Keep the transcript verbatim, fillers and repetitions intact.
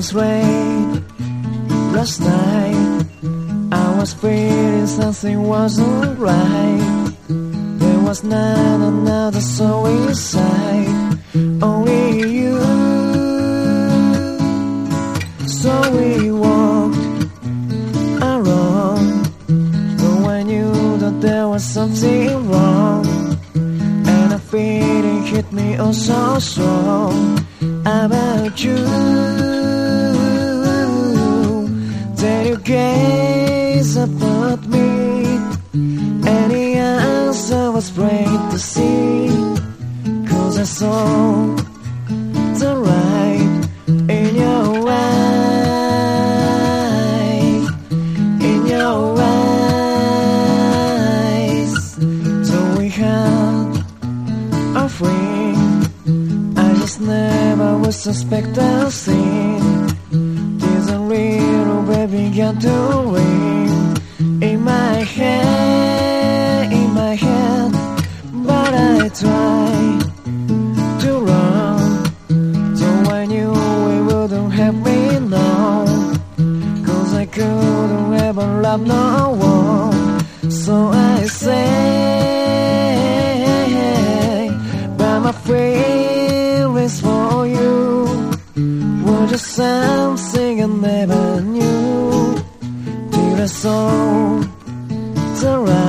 was rain last night. I was feeling something wasn't right. There was not another soul inside, only you. So we walked around, though I knew that there was something wrong. And a feeling hit me oh so strong about you. Then you gaze up at me, and the answer was great to see. Cause I saw the light in your eyes, in your eyes. So we had a friend, I just never would suspect a thing. There's a little baby got to ring in my head, in my head. But I tried to run, so I knew it wouldn't have me known. Cause I couldn't ever love no one. So I say, but my feelings for you were just something I never knew. Till I saw the right